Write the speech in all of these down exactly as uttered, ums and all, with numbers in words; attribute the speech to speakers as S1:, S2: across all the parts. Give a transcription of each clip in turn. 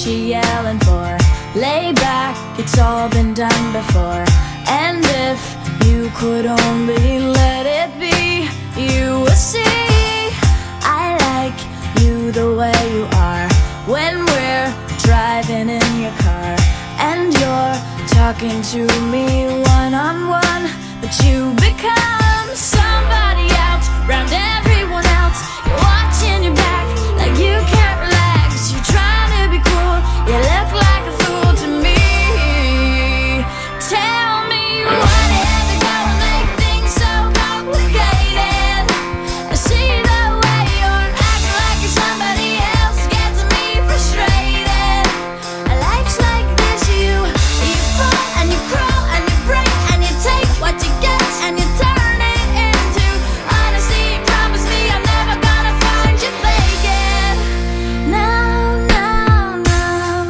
S1: you yelling for? Lay back, it's all been done before. And if you could only let it be, you would see I like you the way you are. When we're driving in your car and you're talking to me one-on-one, but you become somebody else round everyone else. You're watching your back like you can't relax. You're trying to be cool, you look like a fool to me. Tell me what is it gonna make things so complicated? I see the way you're acting like you're somebody else, gets me frustrated. Life's like this, you you fall and you crawl and you break and you take what you get and you turn it into honesty. Promise me I'm never gonna find you faking. No, no, no.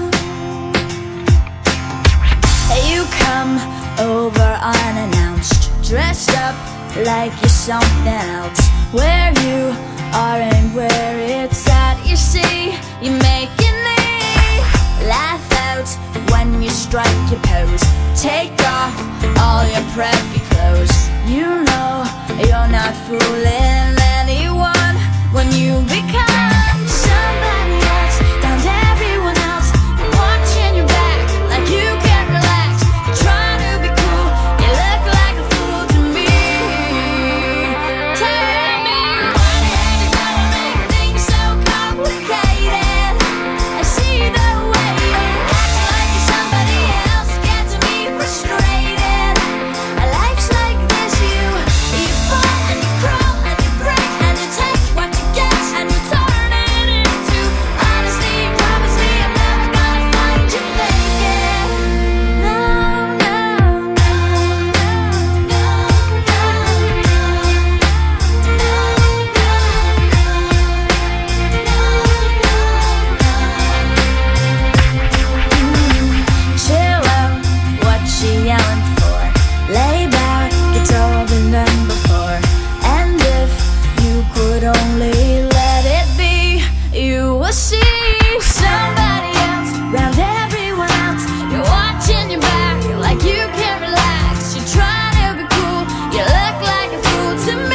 S1: You come over unannounced, dressed up like you're something else. Where you are and where it's at, you see, you're making me laugh out when you strike your pose. Take off all your preppy clothes. You know you're not fooling anyone when you become somebody else round everyone else. You're watching your back like you can't relax. You're trying to be cool, you look like a fool to me. Tell me what is it gonna make things so complicated? I see the way you're acting like you're somebody else, gets me frustrated. Life's like this, you you fall and you crawl and you break and you take what you get and you turn it into honesty. Promise me I'm never gonna find you faking. No, no, no, no, chill out, what you yelling for? Lay back, it's all been done before. And if you could only let it be, you will see somebody else round everyone else. You're watching your back like you can't relax. You're trying to be cool, you look like a fool to me.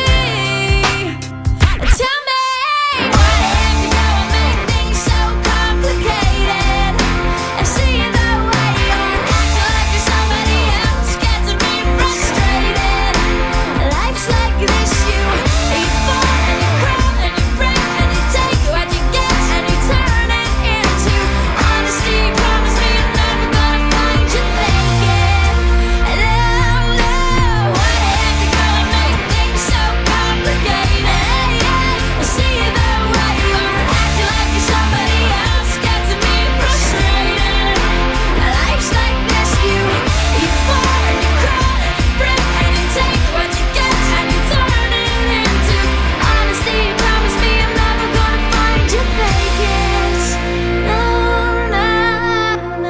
S1: Tell me what is it gonna make things so complicated? I see the way you're acting like you're somebody else, gets me frustrated. Life's like this, you you fall and you crawl and you break and you take what you get and you turn it into honesty. Promise me I'm never gonna find you faking. No, no, what is it gonna make things so complicated? I see the way you're acting like you're somebody else, gets me frustrated. Life's like this, you you fall and you crawl and you break and you take what you get and you turn it into honesty. Promise me I'm never gonna find you faking. No, no, no.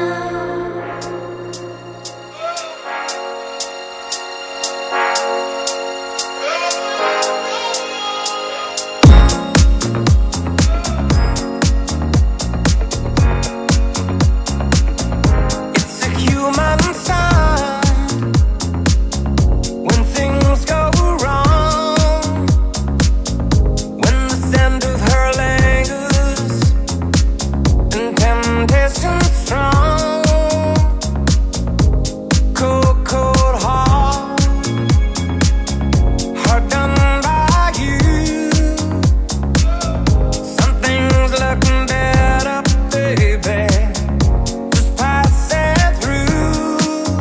S2: It's a human sign when things go wrong, when the scent of her lingers and temptation strong. Cold, cold heart, heart done by you. Something's looking better, baby. Just pass it through.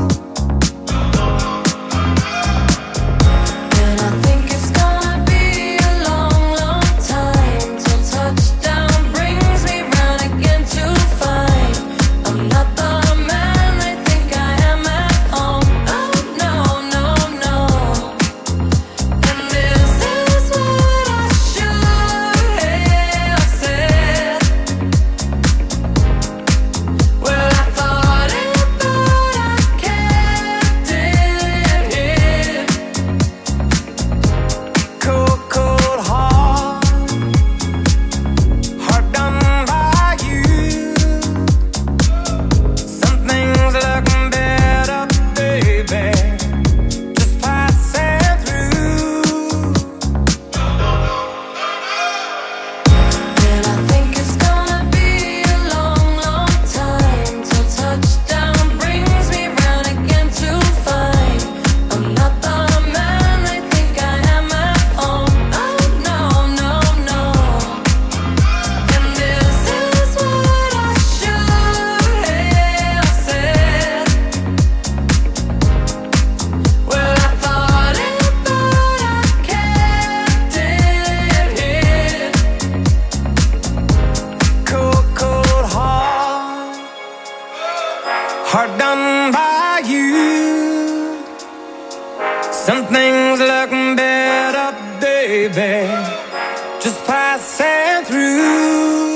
S1: And I think it's gonna be a long, long time till touchdown brings me round again to find I'm not
S2: Something's looking better, baby. Just passing through.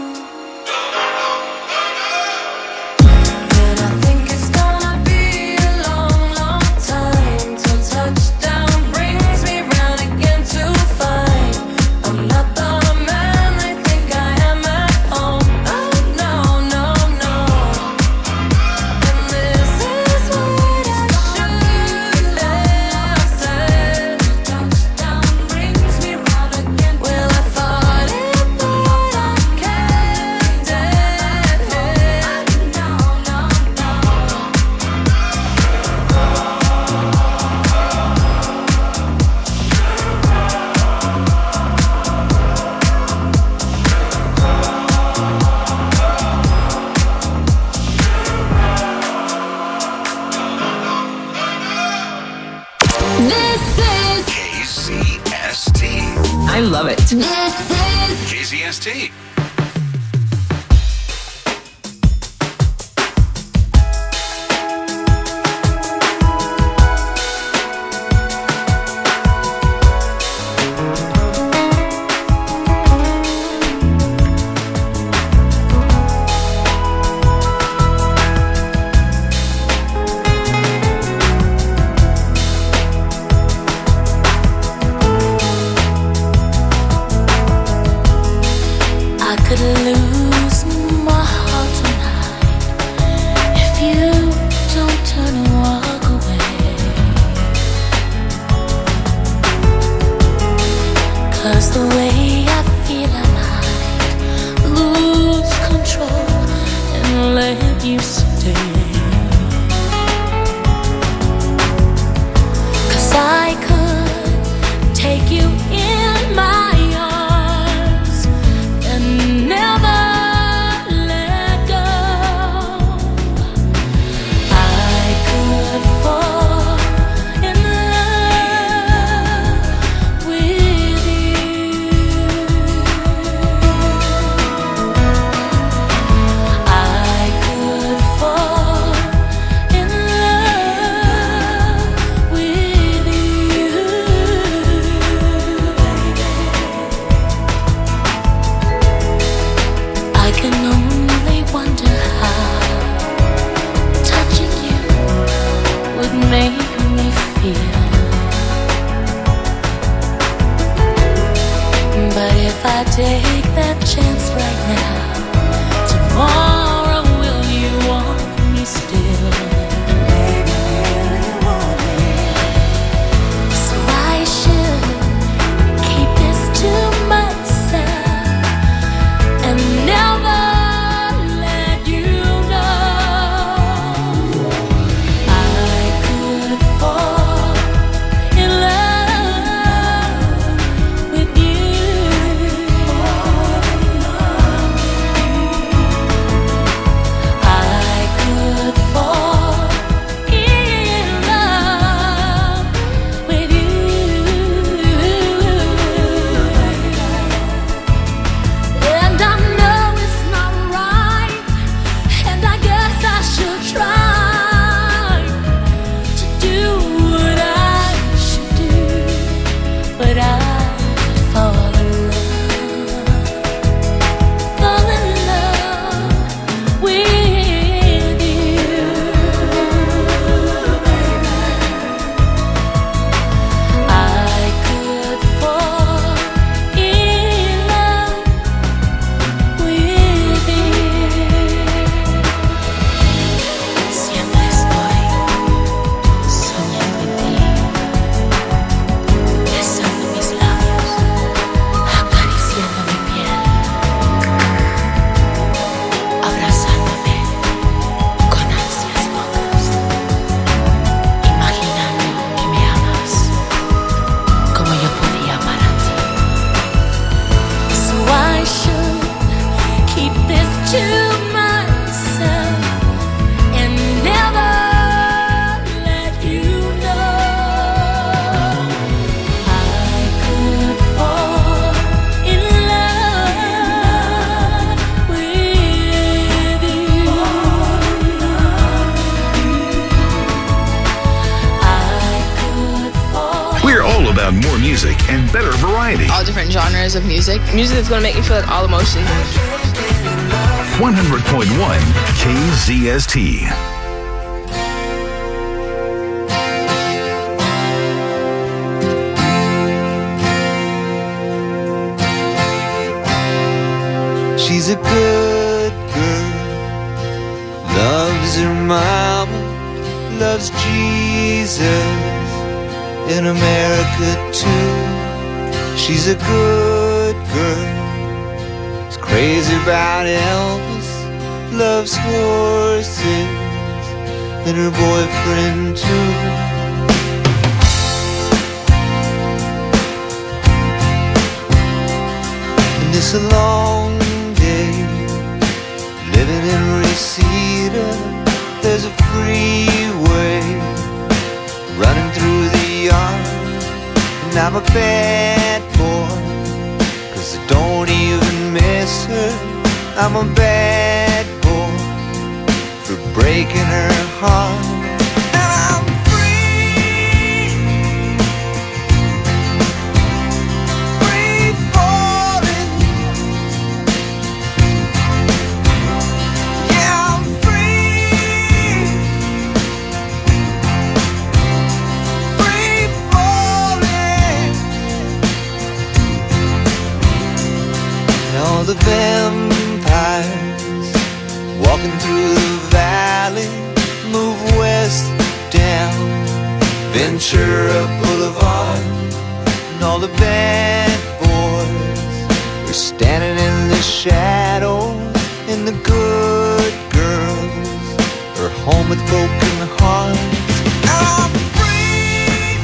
S1: And I think it's gonna be a long, long time till touchdown brings me round again to find I'm not the man they think I am at home. Oh no, no, no. And this is what I should have said. Touchdown brings me round again. Well, I thought it, but I kept it. No, no, no. This is,
S3: K Z S T.
S4: I love it.
S1: this is
S3: K Z S T.
S1: I
S4: music and better variety.
S5: All different genres of music. Music that's going to make me feel like all emotions.
S4: one hundred point one K Z S T.
S6: She's a good girl, loves her mama, loves Jesus, in America too. She's a good girl, is crazy about Elvis, loves horses, and her boyfriend too. And it's a long living in Reseda, there's a freeway running through the yard. And I'm a bad boy, cause I don't even miss her. I'm a bad boy for breaking her heart. And I'm free, free falling. All the vampires walking through the valley move west down Ventura Boulevard. And all the bad boys are standing in the shadows, and the good girls are home with broken hearts. I'm free,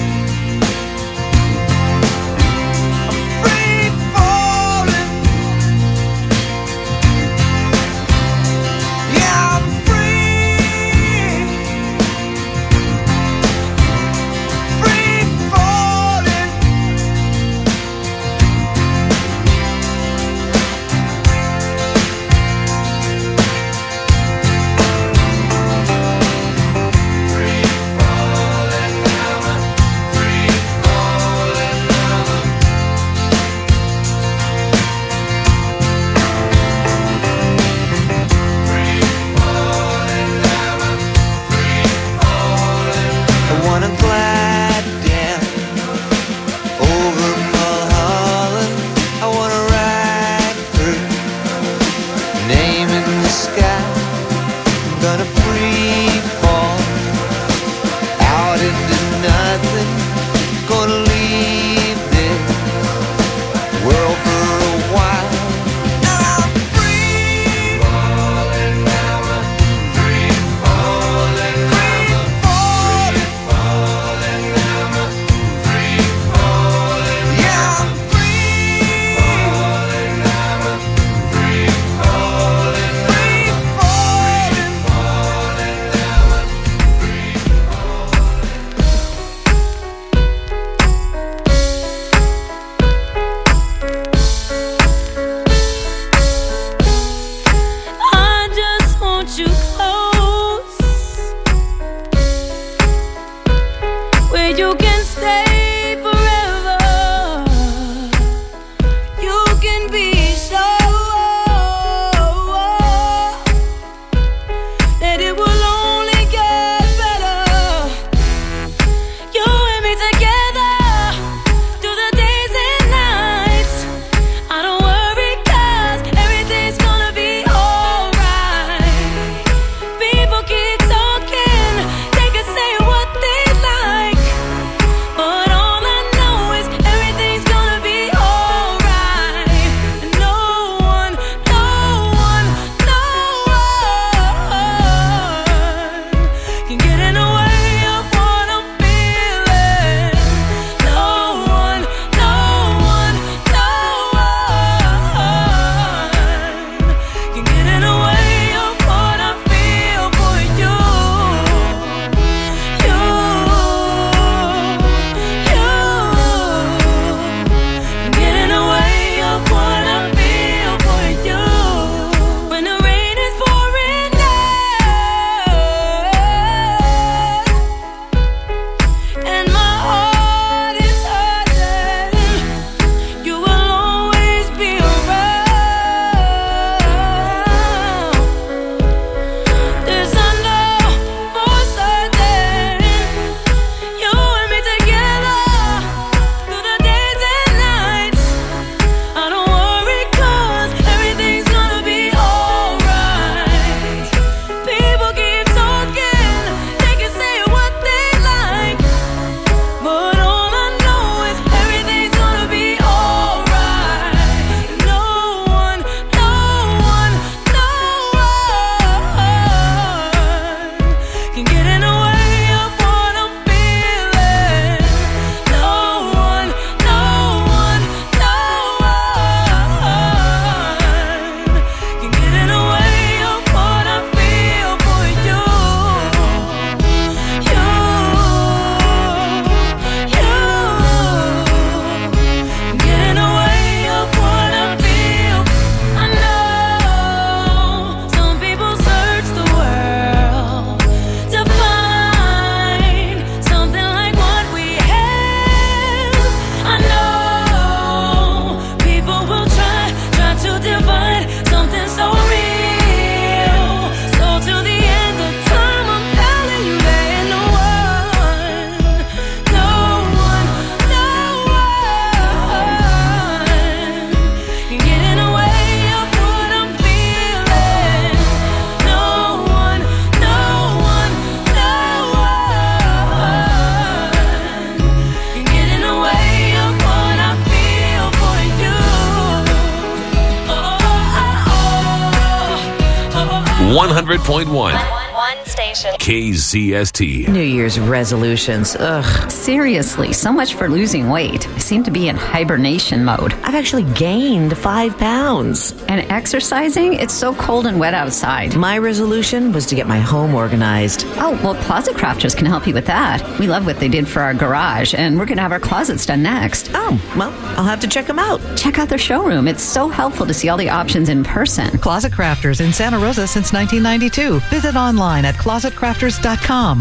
S6: I'm free falling. Yeah, I'm free, free falling. I wanna glide down over Mulholland. I wanna ride her name in the sky. I'm gonna free fall out into nothing. Gonna leave this world for a while. And I'm free falling, I'm a free falling, free falling, falling, I'm a free falling. Yeah, I'm free falling, I'm a free falling, free falling, falling, I'm a free
S1: I just want you close, where you can stay forever. You can be sure that it will only get better. You and me together through the days and nights. I don't worry, cause everything's gonna be alright.
S7: one hundred point one
S8: One station.
S7: K Z S T.
S9: New Year's resolutions. Ugh.
S10: Seriously, so much for losing weight. I seem to be in hibernation mode.
S9: I've actually gained five pounds.
S10: And exercising? It's so cold and wet outside.
S9: My resolution was to get my home organized.
S10: Oh, well, Closet Crafters can help you with that. We love what they did for our garage, and we're going to have our closets done next.
S9: Oh, well, I'll have to check them out.
S10: Check out their showroom. It's so helpful to see all the options in person.
S11: Closet Crafters in Santa Rosa since nineteen ninety-two. Visit online at closet crafters dot com.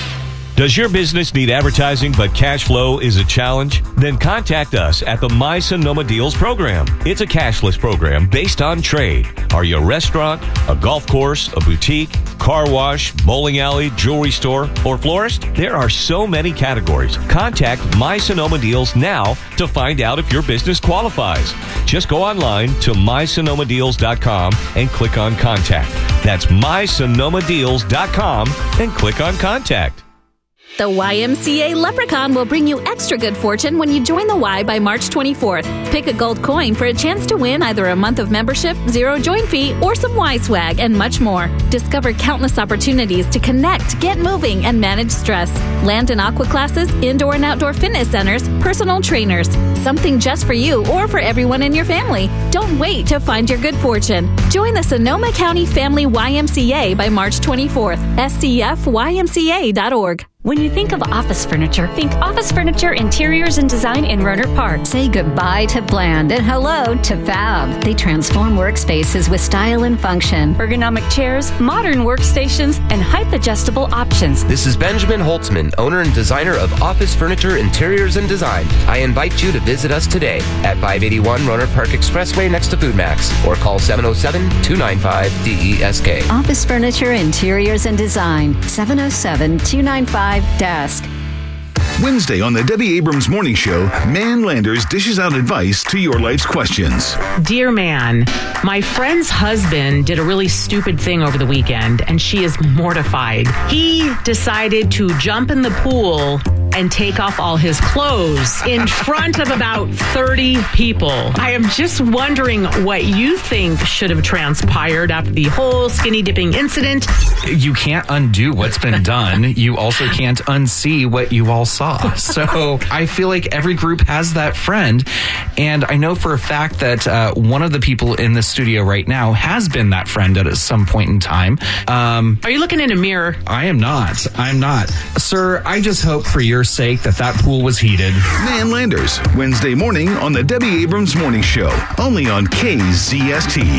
S12: Does your business need advertising but cash flow is a challenge? Then contact us at the My Sonoma Deals program. It's a cashless program based on trade. Are you a restaurant, a golf course, a boutique, car wash, bowling alley, jewelry store, or florist? There are so many categories. Contact My Sonoma Deals now to find out if your business qualifies. Just go online to my sonoma deals dot com and click on Contact. That's my sonoma deals dot com and click on Contact.
S13: The Y M C A Leprechaun will bring you extra good fortune when you join the Y by March twenty-fourth. Pick a gold coin for a chance to win either a month of membership, zero join fee, or some Y swag, and much more. Discover countless opportunities to connect, get moving, and manage stress. Land and aqua classes, indoor and outdoor fitness centers, personal trainers. Something just for you or for everyone in your family. Don't wait to find your good fortune. Join the Sonoma County Family Y M C A by March twenty-fourth. S C F Y M C A dot org.
S14: When you think of office furniture, think Office Furniture Interiors and Design in Rohnert Park.
S10: Say goodbye to bland and hello to fab. They transform workspaces with style and function.
S14: Ergonomic chairs, modern workstations, and height-adjustable options.
S15: This is Benjamin Holtzman, owner and designer of Office Furniture Interiors and Design. I invite you to visit us today at five eighty-one Rohnert Park Expressway next to Food Max, or call seven oh seven, two nine five, D E S K.
S10: Office Furniture Interiors and Design, seven oh seven, two nine five, D E S K.
S4: Wednesday on the Debbie Abrams Morning Show, Man Landers dishes out advice to your life's questions.
S16: Dear Man, my friend's husband did a really stupid thing over the weekend, and she is mortified. He decided to jump in the pool and take off all his clothes in front of about thirty people. I am just wondering what you think should have transpired after the whole skinny dipping incident.
S17: You can't undo what's been done. You also can't unsee what you all saw. So I feel like every group has that friend. And I know for a fact that uh, one of the people in the studio right now has been that friend at some point in time. Um,
S16: Are you looking in a mirror?
S17: I am not. I'm not. Sir, I just hope for your sake that that pool was heated.
S4: Man Landers, Wednesday morning on the Debbie Abrams Morning Show, only on K Z S T.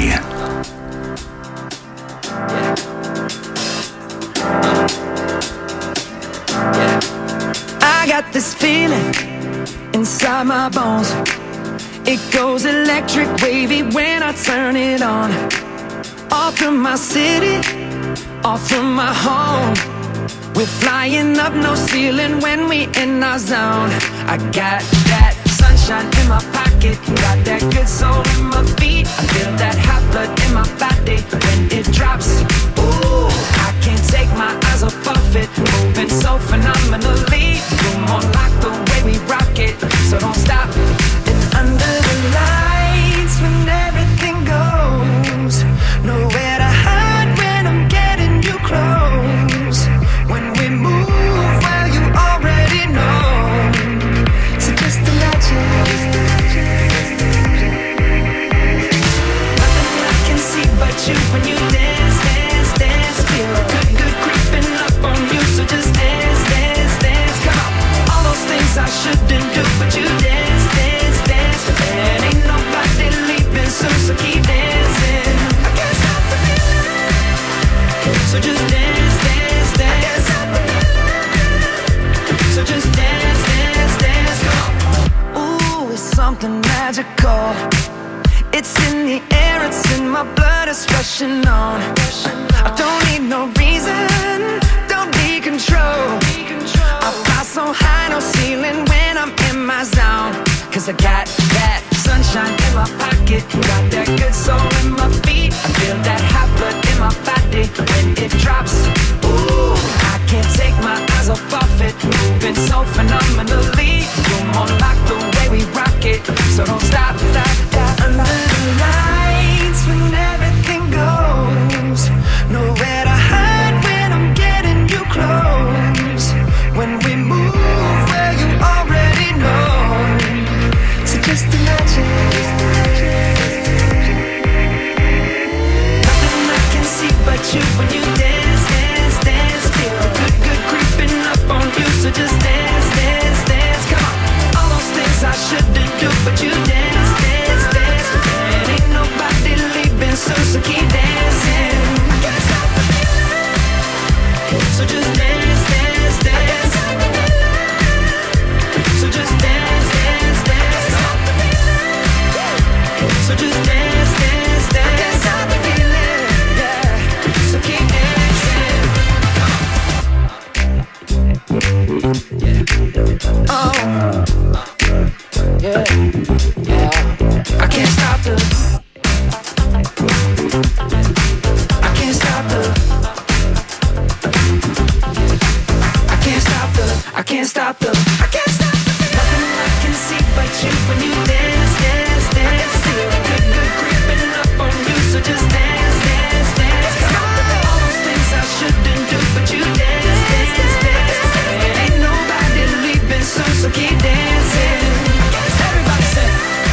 S2: I got this feeling inside my bones. It goes electric wavy when I turn it on. Off from my city, off from my home. We're flying up no ceiling when we in our zone. I got that sunshine in my pocket, got that good soul in my feet. I feel that hot blood in my body when it drops. Ooh, I can't take my eyes off of it, moving so phenomenally. You're more like the way we rock it, so don't stop. And under the lights when everything goes, nowhere to hide when I'm getting you close. When we move, well, you already know. So just imagine. Nothing I can see but you when you dance, dance, dance. Feel good, good creeping up on you. So just dance, dance, dance. Come on. All those things I shouldn't do, but you dance, dance, dance. And ain't nobody leaving soon, so keep dancing. I can't stop the feeling. So just dance, dance, dance. So just dance, dance, dance, go. Ooh, it's something magical. It's in the air, it's in my blood, it's rushing on. I don't need no reason, don't need control. I fly so high, no ceiling when I'm in my zone. Cause I got that sunshine in my pocket, got that good soul in my feet. I feel that hot blood in my body when it drops. Ooh, I can't take my eyes off of it, moving so phenomenally. You're more like the way we rock it, so don't stop, stop, stop. Under the lights when everything goes, no stop the, I can't stop the feeling. Nothing I can see but you when you dance, dance, dance. Feel the good, good creeping up on you, so just dance, dance, dance. Stop all those things I shouldn't do, but you dance, dance, dance. Ain't nobody leaving soon, so keep dancing. Everybody say.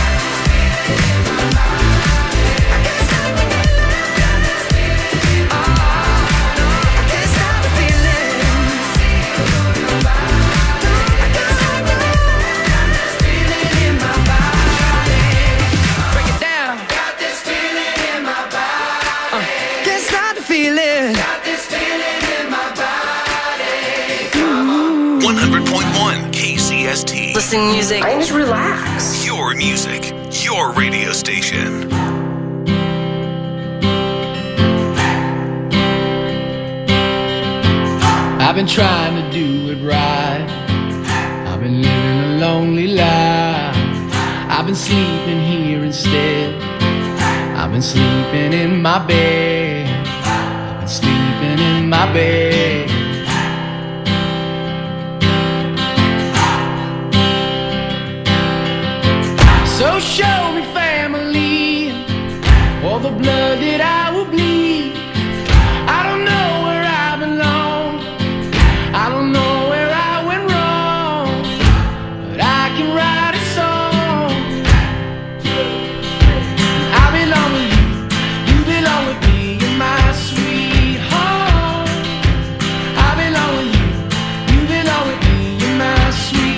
S4: one hundred point one K C S T.
S8: Listen to music and just relax.
S4: Your music, your radio station.
S18: I've been trying to do it right. I've been living a lonely life. I've been sleeping here instead. I've been sleeping in my bed. I've been sleeping in my bed. So show me family, all the blood that I will bleed. I don't know where I belong. I don't know where I went wrong, but I can write a song. I belong with you, you belong with me, you're my sweetheart. I belong with you, you belong with me, you're my sweetheart.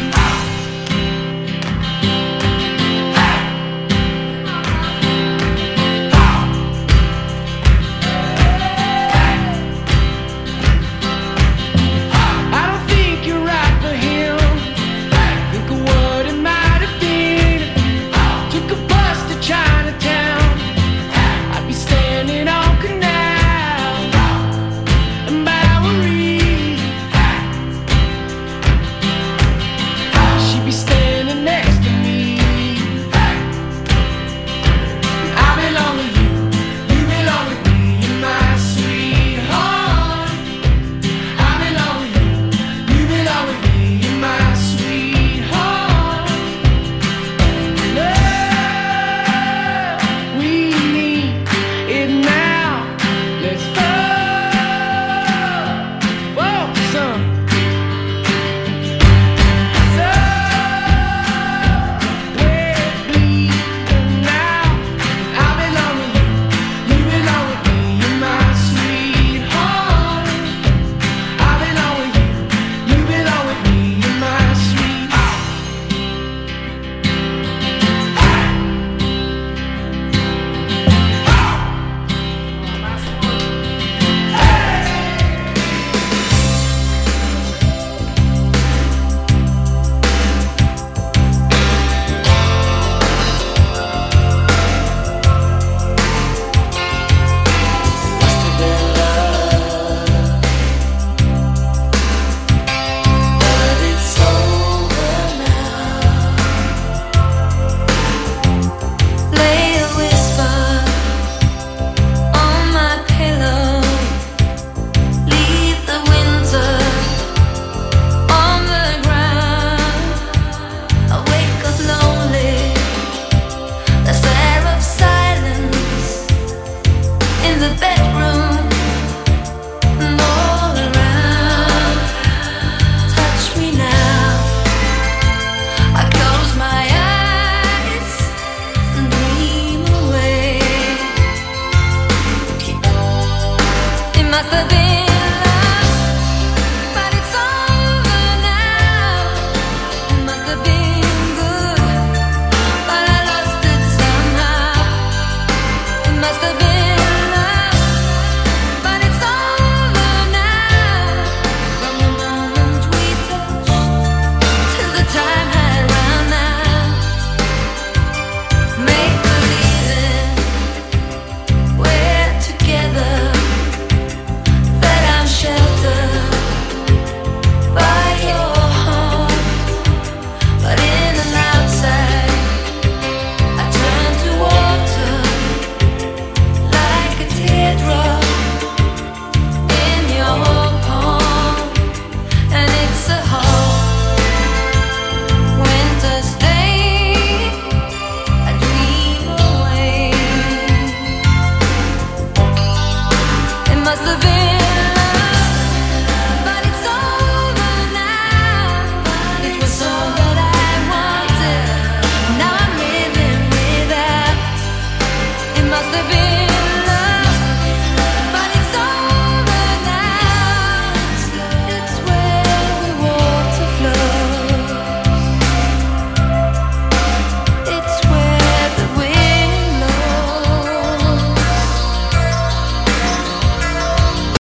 S1: Together must have been